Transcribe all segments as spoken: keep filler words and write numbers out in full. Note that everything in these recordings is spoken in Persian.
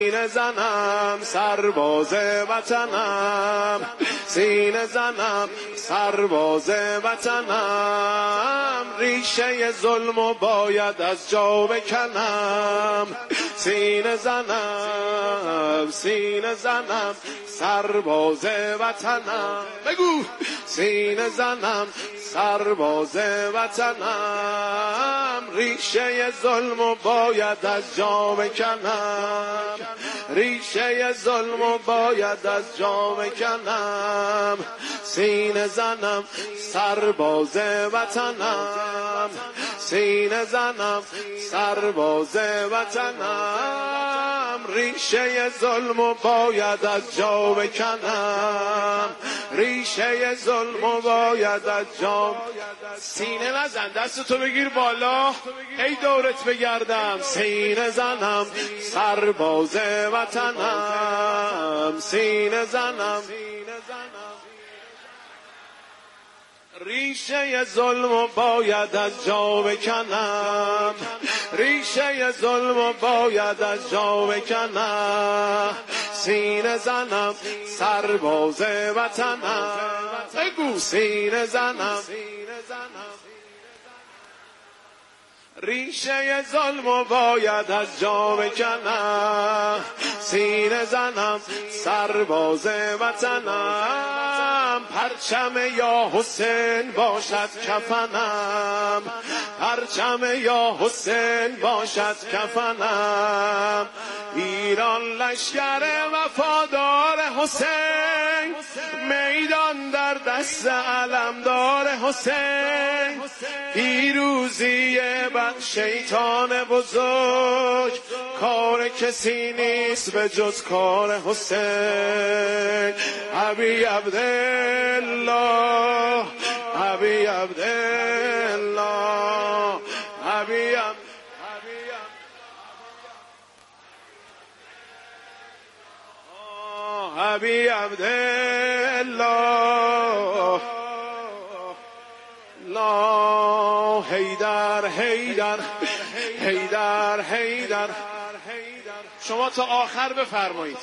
سینه زنم سرباز وطنم، سینه زنم سرباز وطنم، ریشه ظلمو باید از جا بکنم. سینه زنم سینه زنم سرباز وطنم، بگو سینه زنم سرباز وطنم، ریشه ظلمو باید از جا بکنم، ریشه ظلمو باید از جا بکنم. سینه زنم سرباز وطنم، سینه زنم سرباز وطنم، ریشه ظلمو باید از جا بکنم، ریشه ظلمو باید از جا. سینه نزن، دستتو بگیر بالا ای دورت بگردم. سینه زنم سرباز وطنم، سینه زنم ریشه ظلمو باید از جا بکنم، ریشه ظلمو باید از جا بکنم. سینه زنم سرباز وطنم، بگو سینه زنم ریشه ظلمو باید از جا بکنم. سینه زنم سرباز وطنم، پرچم یا حسین باشد کفنم، پرچم یا حسین باشد کفنم. ایران لشکر وفادار حسین، میدان در دست علمدار حسین. پیروزی بر شیطان بزرگ، کار کسی نیست به جز کار حسین. ابی عبدالله ابی عبدالله ابی ابی عبدالله لا حیدر حیدر حیدر حیدر. شما تا آخر بفرمایید.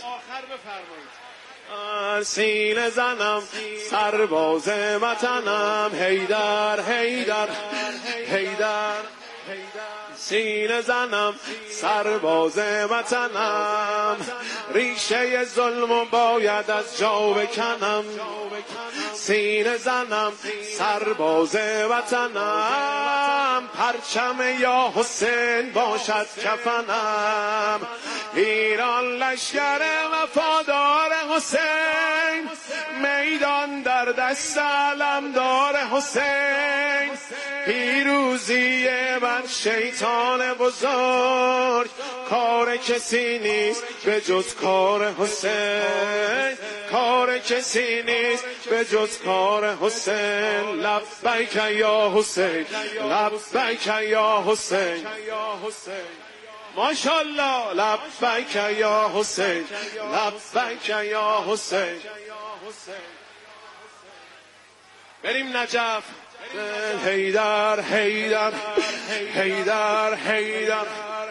سینه زنم سرباز وطنم، حیدر حیدر حیدر. سینه زنم سرباز وطنم، ریشه ظلمو باید از جا بکنم. سینه زنم سرباز وطنم، پرچم یا حسین باشد کفنم. ایران لشکر وفادار حسین، میدان در دست علمدار حسین. پیروزی بر شیطان بزرگ، کار کسی نیست به جز کار حسین، کار کسی نیست به جز کار حسین. لبیک یا حسین لبیک یا حسین ماشاءالله. لبیک یا حسین لبیک یا حسین. بریم نجف. حیدر حیدر حیدر حیدر.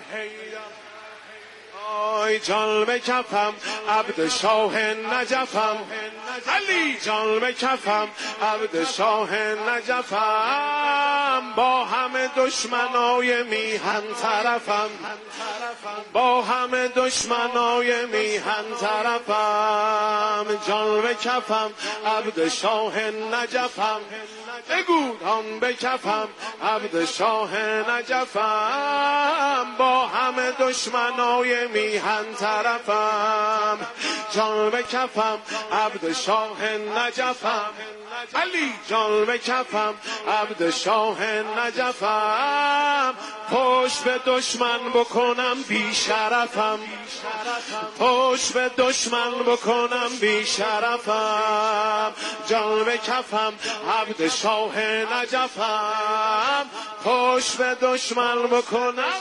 آی جان به کفم عبد شاه نجفم، علی جان به کفم عبد شاه نجفم. با همه دشمنای میهن طرفم، با همه دشمنای میهن طرفم. جان به کفم عبد شاه نجفم، بگو جان به کفم عبد شاه نجفم. با همه دشمنای میهن طرفم، جان به کفم عبد شاه نجفم. علی جان به کفم عبد شاه نجفم. پشت به دشمن بکنم بی شرفم، پشت به دشمن بکنم بی شرفم. جان به کفم عبد شاه نجفم، پشت به دشمن بکنم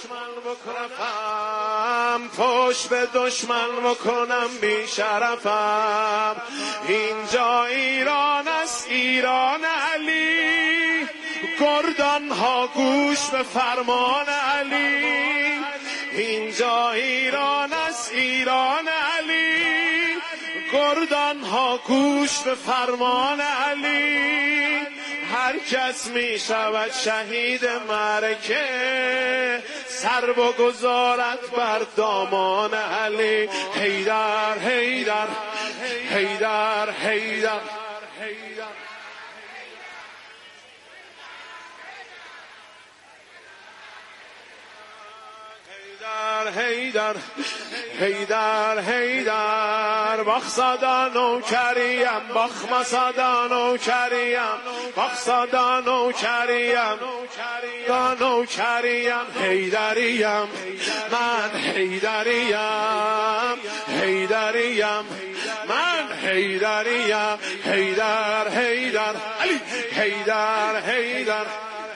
پشت به دشمن بکنم بی شرفم. اینجا ایران است، ایران علی، گردان ها گوش به فرمان علی. اینجا ایران است، است ایران علی، گردان ها گوش به فرمان علی. هر کس می شود شهید معرکه، سر بگذارد بر دامان علی. حیدر حیدر حیدر حیدر حیدر حیدر حیدر بخصدا نوکریم، بخمصدا نوکریم، بخصدا نوکریم، دا نوکریم. حیدریم من، حیدریم حیدریم من، حیدریم. حیدر حیدر علی، حیدر حیدر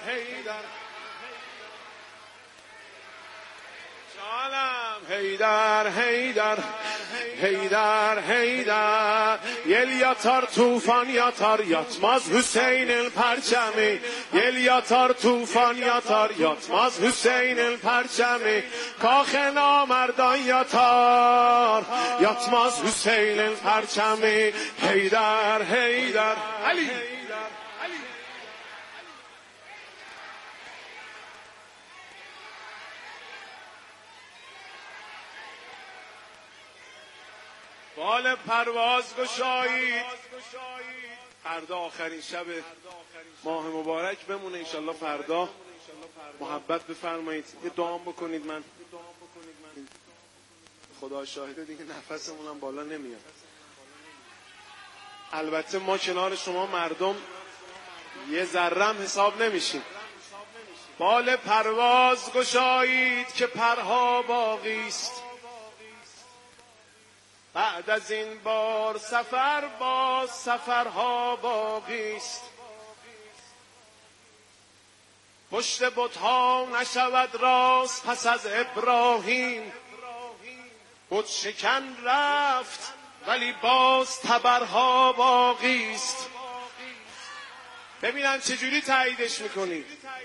حیدر حیدر حیدر حیدر یل یاتار توفان یاتار یاتماز حسین الپرچمی، یل یاتار توفان یاتار یاتماز حسین الپرچمی. کاخ نامردان یاتار یاتماز حسین الپرچمی. حیدر حیدر علی. بال پرواز گشایید، فردا آخرین شب ماه مبارک بمونه انشالله. فردا محبت بفرمایید، یه دعا بکنید. من خدا شاهده دیگه نفسمونم بالا نمیاد. البته ما کنار شما مردم یه ذرم حساب نمیشیم. بال پرواز گشایید که پرها باقی است، بعد از این بار سفر باز سفرها باقی است. پشت بت‌ها نشود راست پس از ابراهیم، بت شکن رفت ولی باز تبرها باقی است. ببینم چجوری تاییدش میکنی.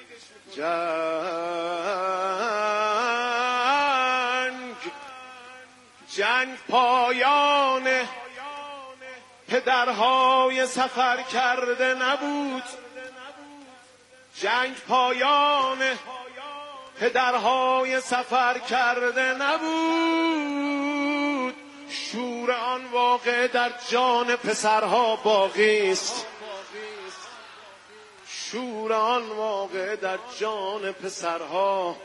جنگ جنگ پایان پدرهای سفر کرده نبود، جنگ پایان پدرهای سفر کرده نبود. شور آن واقع در جان پسرها باقی است، شور آن واقع در جان پسرها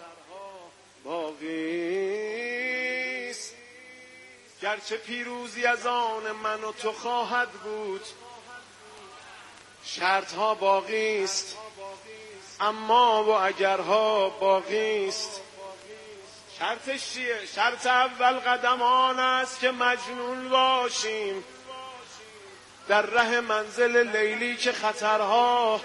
باقی است. گرچه پیروزی از آن من و تو خواهد بود، شرطها باقی است اما و اگرها باقی است. شرطش چیه؟ شرط اول قدم آن است که مجنون باشیم در ره منزل لیلی که خطرها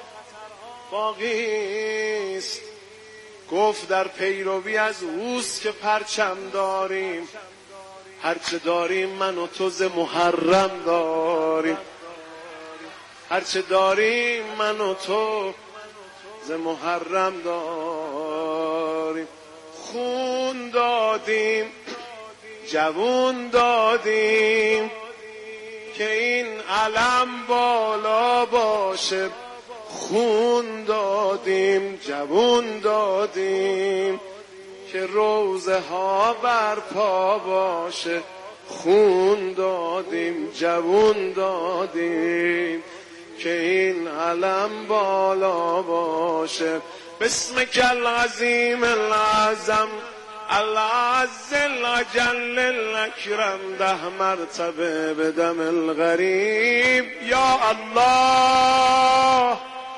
باقی است. گفت در پیروی از اوست که پرچم داریم، هرچه داریم من و تو ز محرم داریم، هرچه داریم من و تو ز محرم داریم. خون دادیم جوون دادیم که این علم بالا باشه، خون دادیم جوون دادیم که روزه ها برپا باشه، خون دادیم جوون دادیم که این علم بالا باشه. بسمک العظیم العظم العز الجل الاکرم، ده مرتبه بدم الغریب یا الله.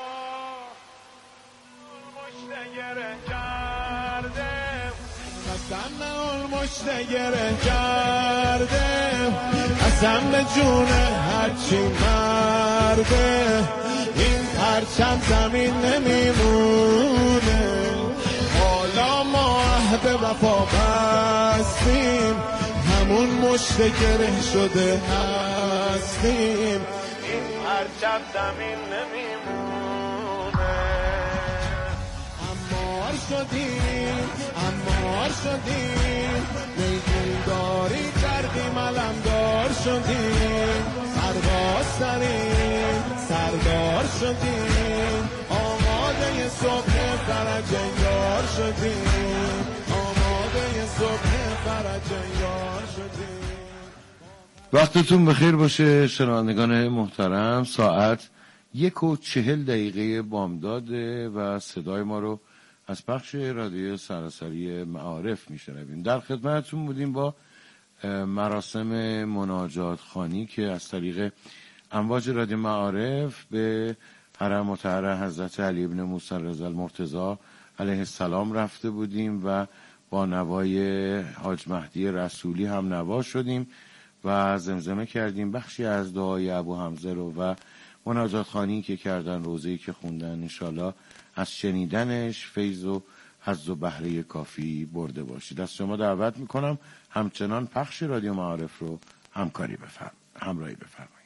قسم مشت گره کردم، قسم به جون هرچی مرده، این پرچم زمین نمیمونه. حالا ما عهد وفا بستیم، همون مشت گره شده هستیم، این پرچم زمین نمیمونه. اما شدیم امار شدیم میگونداری کردیم علمدار شدیم سرباز سریم سردار شدیم آماده صبح فرج یار شدیم آماده صبح فرج یار شدیم. وقتتون بخیر باشه شنوندگان محترم. ساعت یک و چهل دقیقه بامداده و صدای ما رو از پخش رادیو سراسری معارف میشنویم. در خدمتتون بودیم با مراسم مناجات خوانی که از طریق امواج رادیو معارف به حرم مطهر حضرت علی ابن موسی رضی المرتضی علیه السلام رفته بودیم و با نوای حاج مهدی رسولی هم نوا شدیم و زمزمه کردیم بخشی از دعای ابو حمزه رو و مناجات خوانی که کردن، روزه‌ای که خوندن، انشالله از شنیدنش فیض و حظ و بهره کافی برده باشید. از شما دعوت میکنم همچنان پخش رادیو معارف رو همکاری بفرم همراهی بفرمایید.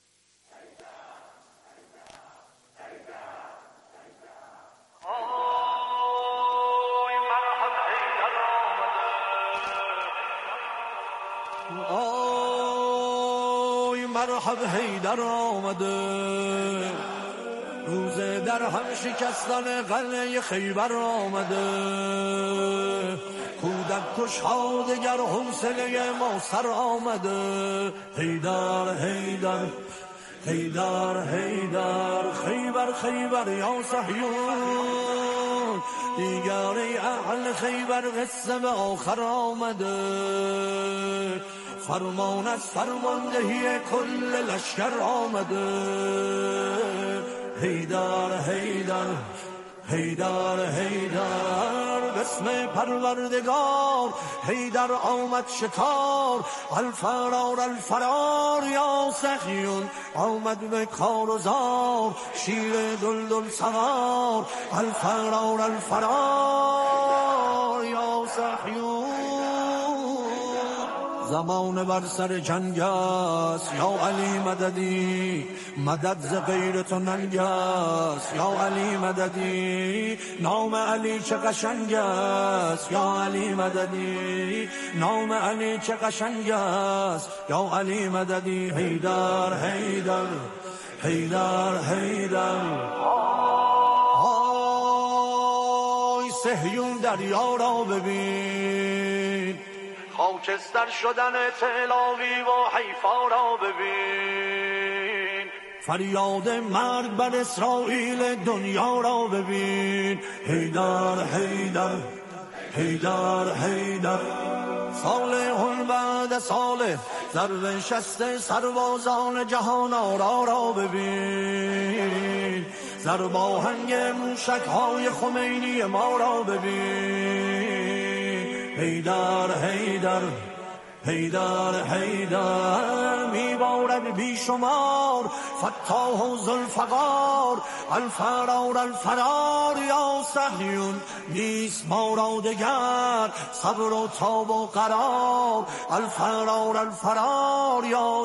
آی مرحب حیدر آمده، روزه در هم شکستن قلعه خیبر آمده، کودک کش ها دگر حوصله ما سر آمده. حیدر حیدر حیدر حیدر خیبر خیبر یا صهیون، دیگر اهل خیبر قصه به آخر آمده، فرمان از فرماندهی کل لشکر آمده. حیدر حیدر حیدر حیدر بسم پروردگار، حیدر آمد شکار، الفرار الفرار یا سخیون، آمد به کار و زار، شیر دلدل سوار، الفرار الفرار یا سخیون. زمان بر سر جنگ است یا علی مددی، مدد ز غیر تو ننگ است یا علی مددی، نام علی چه قشنگ است یا علی مددی، نام علی چه قشنگ است یا علی مددی. حیدر حیدر حیدر حیدر آی صهیون دریا را ببین، خاکستر شدن تلاوی و حیفا را ببین، فریاد مرگ بر اسرائیل دنیا را ببین. حیدر حیدر حیدر حیدر صالح بعد صالح، ضرب شست سربازان جهان آرا را ببین، ضرب آهنگ موشک های خمینی ما را ببین. حیدر حیدر حیدر حیدر میبارد بیشمار، فتاح و ذوالفقار، الفرار الفرار یا صهیون، نیست ما را دگر صبر و تاب و قرار، الفرار الفرار یا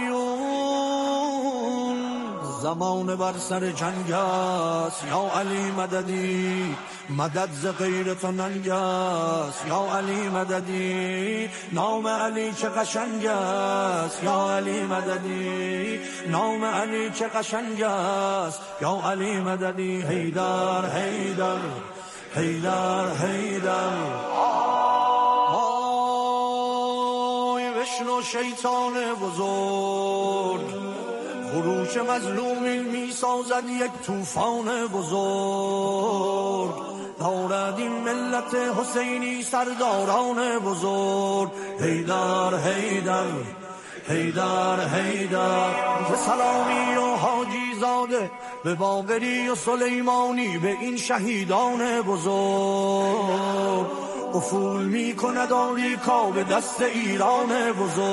صهیون. زمان بر سر جنگ است یا علی مددی، مدد ز غیر تو ننگ است یا علی مددی، نام علی چه قشنگ است یا علی مددی، نام علی چه قشنگ است یا علی مددی. حیدر حیدر حیدر حیدر آی بشنو شیطان بزرگ، خروش مظلومی می سازد یک طوفان بزرگ، دارد این ملت حسینی سرداران بزرگ. حیدر حیدر حیدر حیدر ز سلامی و حاجی زاده به باقری و سلیمانی، به این شهیدان بزرگ، افول می کند آمریکا به دست ایران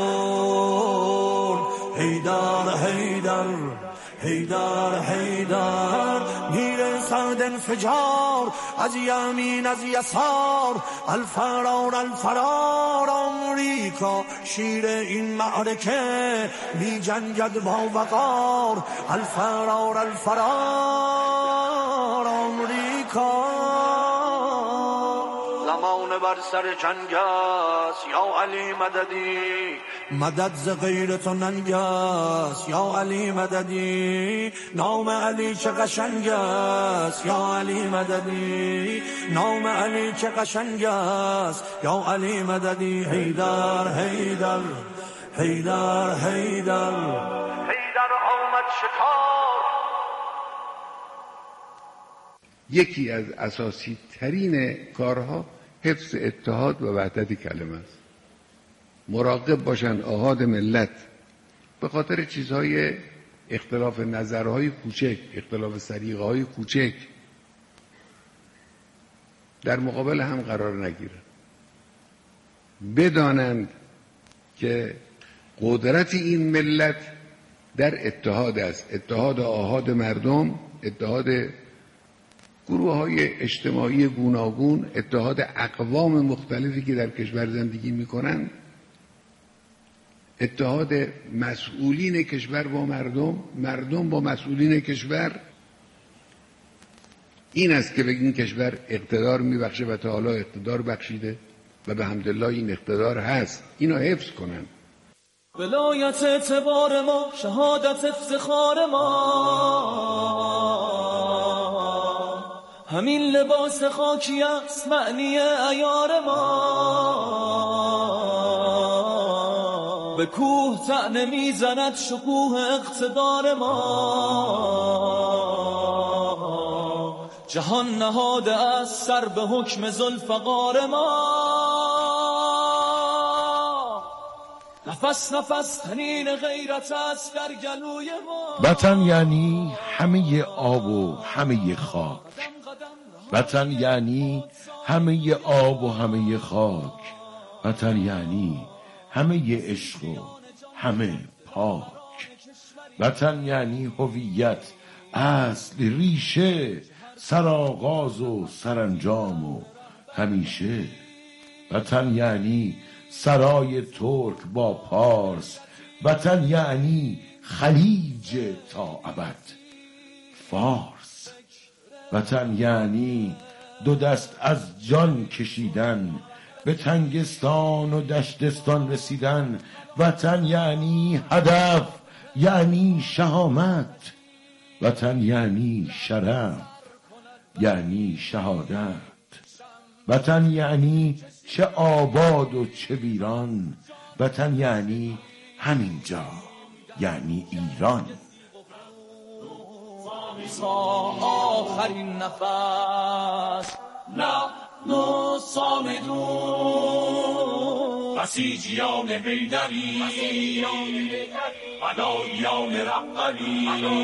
بزرگ. حیدر حیدر حیدر حیدر گیر سرد انفجار، از یمین از یسار، الفرار الفرار. آمریکا شیر این معرکه می جنگد با وقار، الفرار الفرار. آمریکا بر سر جنگ است یا علی مددی مدد ز غیر تو ننگ است یا علی مددی نام علی چه قشنگ است یا علی مددی نام علی چه قشنگ است یا علی مددی حیدر حیدر حیدر حیدر حیدر آمد شکار. یکی از اساسی ترین کارها حفظ اتحاد و وحدت کلمه است. مراقب باشن آحاد ملت به خاطر چیزهای اختلاف نظرهای کوچک، اختلاف سلیقه‌های کوچک در مقابل هم قرار نگیرن. بدانند که قدرت این ملت در اتحاد است، اتحاد آحاد مردم، اتحاد گروه های اجتماعی گوناگون، اتحاد اقوام مختلفی که در کشور زندگی میکنن، اتحاد مسئولین کشور با مردم، مردم با مسئولین کشور. این است که به این کشور اقتدار میبخشه و تا حالا اقتدار بخشیده و به حمدالله این اقتدار هست. اینو حفظ کنن. ولایت اعتبار ما، شهادت افتخار ما، همین لباس خاکی است معنی عیار ما. به کوه طعنه میزند شکوه اقتدار ما. جهان نهاده است سر به حکم ذوالفقار ما. نفس نفس تنین غیرت است در گلوی ما. وطن یعنی همه آب و همه خاک. وطن یعنی همه آب و همه خاک. وطن یعنی همه عشق و همه پاک. وطن یعنی هویت، اصل، ریشه، سرآغاز و سرانجام و همیشه. وطن یعنی سرای ترک با پارس. وطن یعنی خلیج تا ابد فارس. وطن یعنی دو دست از جان کشیدن، به تنگستان و دشتستان رسیدن. وطن یعنی هدف، یعنی شهامت. وطن یعنی شرف، یعنی شهادت. وطن یعنی چه آباد و چه ویران. وطن یعنی همینجا، یعنی ایران. آخرین نفس نحن صامدون، بسیجیان حیدری، فداییان رهبری،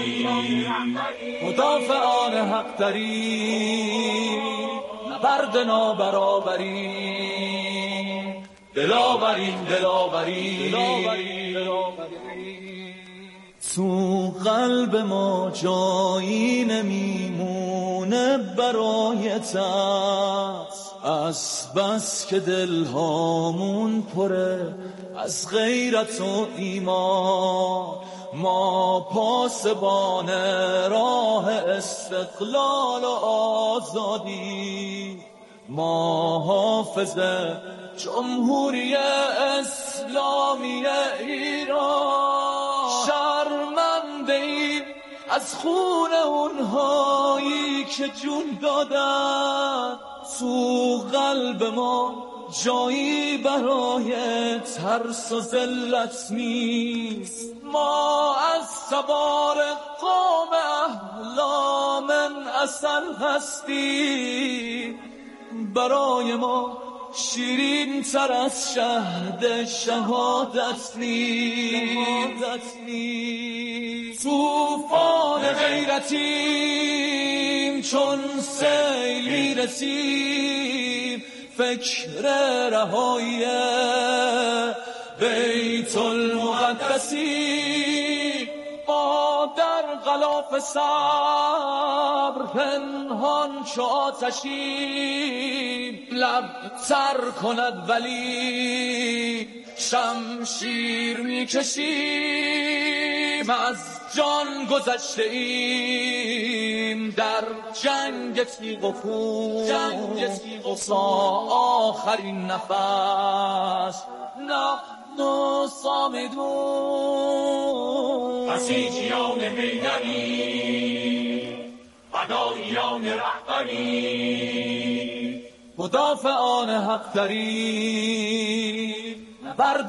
مدافعان حق داری، نبرد نابرابری، دلاورین دلاورین. تو قلب ما جایی نمیمونه برایت است، از بس که دلهامون پره از غیرت و ایمان. ما پاسبان راه استقلال و آزادی، ما حافظ جمهوری اسلامی ایران. شرمنده ایم از خون اونهایی که جون دادن، تو قلب ما جایی برای ترس و ذلت نیست. ما از سوار قوم احلام اصل هستیم، برای ما شیرین تر از شهد شهادت نیست. توفان غیرتیم چون سیل میرسیم، فکر رهایی بیت المقدسی. با در غلاف صبر پنهان چو آتشیم، لب تر کند ولی شمشیر میکشیم. از جان گذشته ایم بودیم در جنگ تیغ و خون، جنگ تیغ و خون، آخرین نفس نحن صامدون. بسیجیان حیدری، فداییان رهبری، مدافعان حق داریم، برد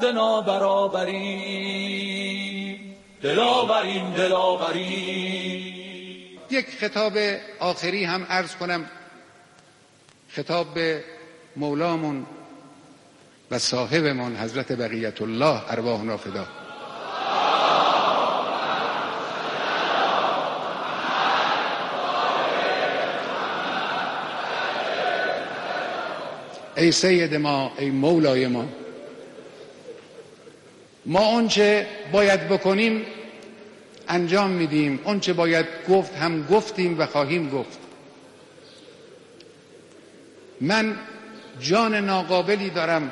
نابرابریم، دلاوریم دلاوریم. یک خطاب آخری هم عرض کنم، خطاب به مولامون و صاحبمون حضرت بقیت الله ارواحنا فدا. ای سید ما، ای مولای ما، ما اونچه باید بکنیم انجام میدیم، اونچه باید گفت هم گفتیم و خواهیم گفت. من جان ناقابلی دارم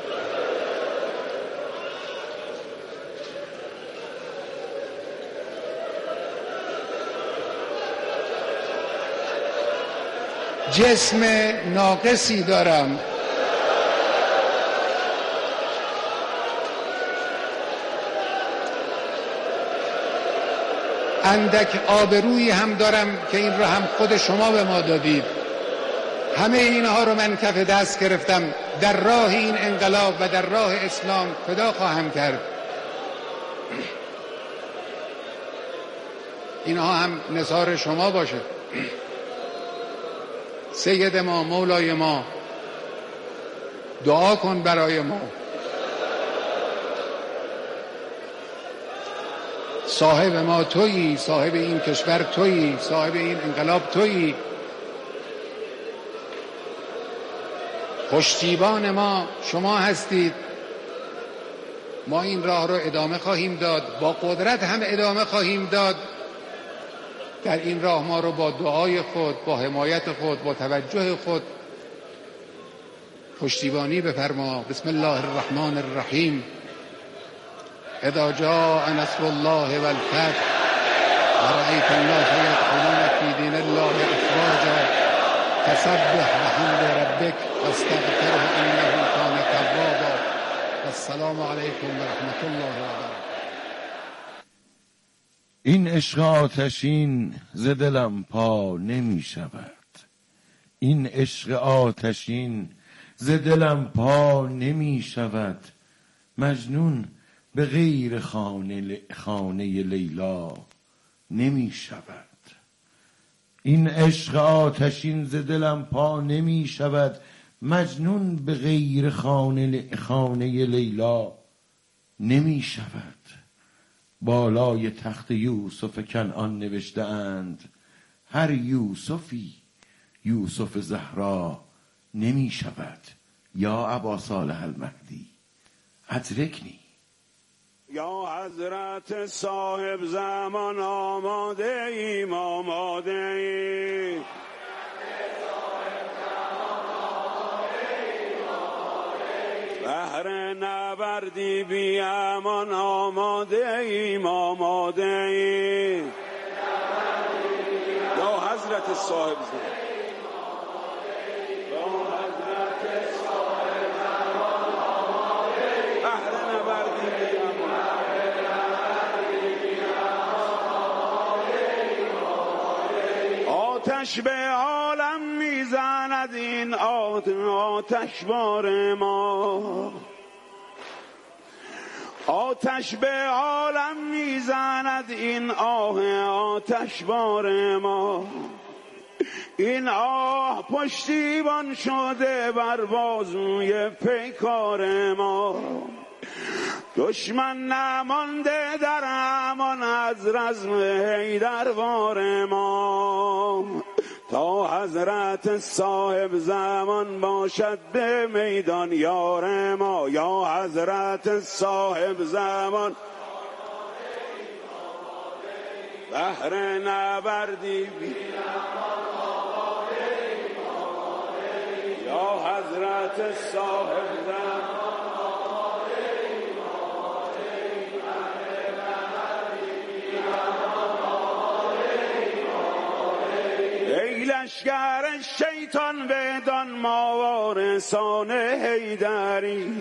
جسم ناقصی دارم، اندک آبرویی هم دارم که این را هم خود شما به ما دادید. همه اینها رو من کف دست گرفتم، در راه این انقلاب و در راه اسلام فدا خواهم کرد. اینها هم نثار شما باشه. سید ما، مولای ما، دعا کن برای ما. صاحب ما تویی، صاحب این کشور تویی، صاحب این انقلاب تویی. پشتیبان ما شما هستید. ما این راه رو ادامه خواهیم داد، با قدرت هم ادامه خواهیم داد. در این راه ما رو با دعای خود، با حمایت خود، با توجه خود پشتیبانی بفرما. بسم الله الرحمن الرحیم. اذا جاء نصر الله والفتح ورأيت الناس يدخلون في دين الله افواجا فسبح بحمد ربك واستغفره انه كان توابا. السلام علیکم و رحمت الله و برکاته. این عشق آتشین ز دلم پا نمی شود، این عشق آتشین ز دلم پا نمی شود. مجنون به غیر خانه, خانه لیلا نمی شود. این عشق آتشین ز دلم پا نمی شود، مجنون به غیر خانه, خانه لیلا نمی شود. بالای تخت یوسف کنعان نوشته اند هر یوسفی یوسف زهرا نمی شود. یا ابا صالح المهدی ادرکنی. یا حضرت صاحب زمان آماده ایم آماده ایم، بهر نبردی بی امان آماده ایم آماده ایم. یا حضرت صاحب زمان، یا حضرت صاحب زمان آماده ایم، بهر نبردی بی امان. آتش به عالم میزند این آتش بار ما، آتش به عالم میزند این آه آتش بار ما. این آه پشتیبان شده بر بازوی پیکار ما. دشمن نمانده در امان از رزم حیدروار ما. تا حضرت صاحب زمان باشد به میدان یار ما. یا حضرت صاحب زمان بهر نبردی بی یا حضرت صاحب زمان لشگر شیطان بدان ما وارثان حیدری.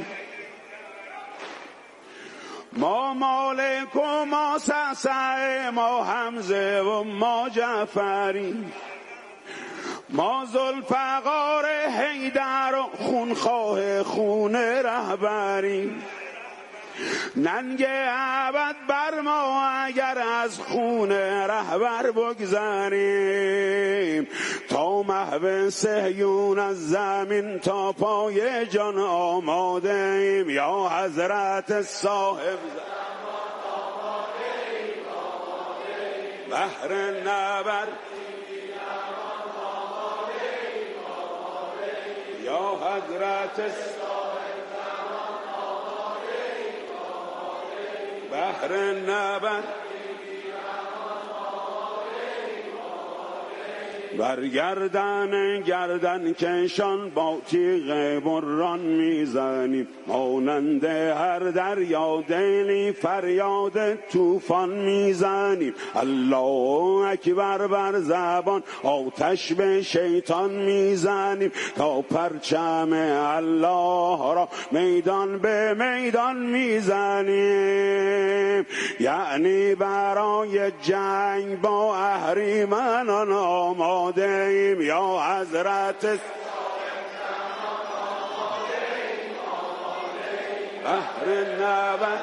ما مالک و ما سعسع، ما حمزه و ما جعفری. ما ذوالفقار حیدر و خونخواه خون رهبری. ننگ ابد بر ما اگر از خون رهبر بگذریم. تا محو صهیون از زمین تا پای جان آماده ایم. یا حضرت صاحب بحر نبر یا حضرت بحر نبر برگردن گردن کشان با تیغ بران میزنیم. مانند هر دریا دلی فریاد طوفان میزنیم. الله اکبر بر زبان آتش به شیطان میزنیم. تا پرچم الله را میدان به میدان میزنیم. یعنی برای جنگ با اهریمنان آماده ایم. یا حضرت بحر نبر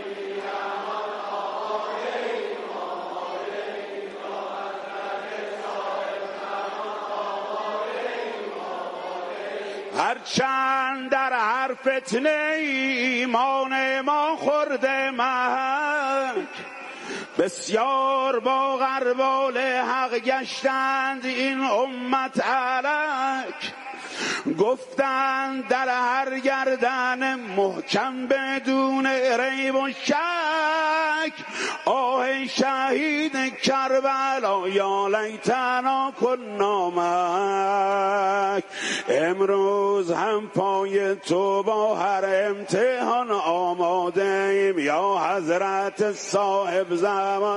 هرچند در هر فتنه ایمان ما خورده محک. بسیار با غربال حق گشتند این امت الک. گفتند در هر گردن محکم بدون ریب و شک. آه شهید کربلا یا لیتنا کنا معک. امروز هم پای تو با هر امتحان آماده ایم. یا حضرت صاحب زمان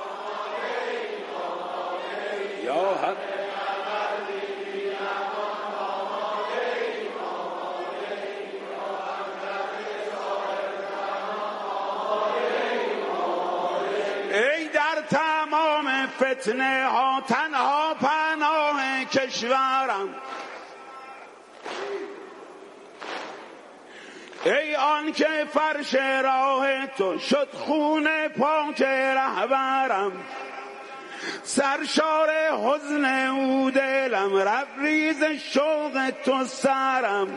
یا حضرت ای در تمام فتنه ها تنها پناه کشورم. ای آن که فرش راه تو شد خون پاک رهبرم. سرشار حزن او دلم لبریز شوق تو سرم.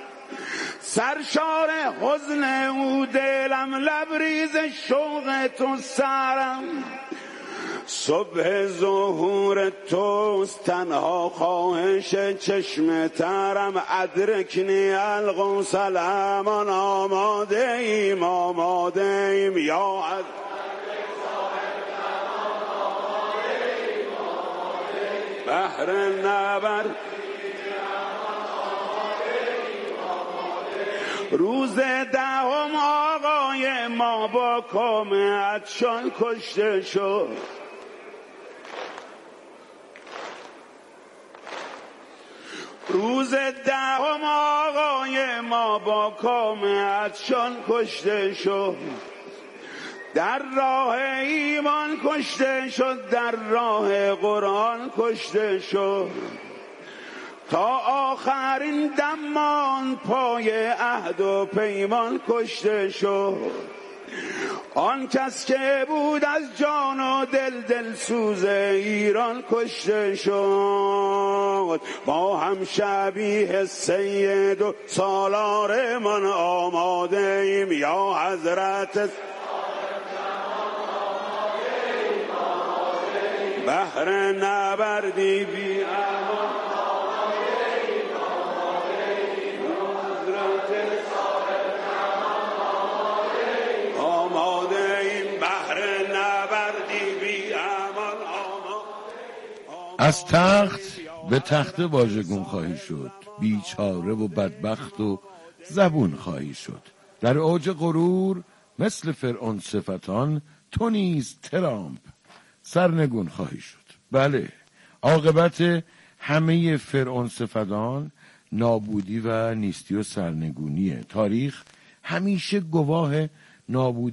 سرشار حزن او دلم لبریز شوق تو سرم. صبح ظهور توست تنها خواهش چشم ترم. ادرکنی القوس الامان آماده ایم آماده ایم. یا عز بحر نبر روز دهم آقای ما با کام عطشان کشته شد. روز دهم آقای ما با کام عطشان کشته شد. در راه ایمان کشته شد. در راه قرآن کشته شد. تا آخرین دمان پای عهد و پیمان کشته شد. آن کس که بود از جان و دل دل سوز ایران کشته شد. ما هم شبیه سید و سالار من آماده ایم. یا حضرت بحر نبردی بی امان آماده این بحر نبردی بی امان. از تخت به تخت واژگون خواهی شد. بیچاره و بدبخت و زبون خواهی شد. در اوج غرور مثل فرعون صفتان تو نیز ترامپ سرنگون خواهی شد. بله، عاقبت همه فرعون صفدان نابودی و نیستی و سرنگونیه. تاریخ همیشه گواه نابودی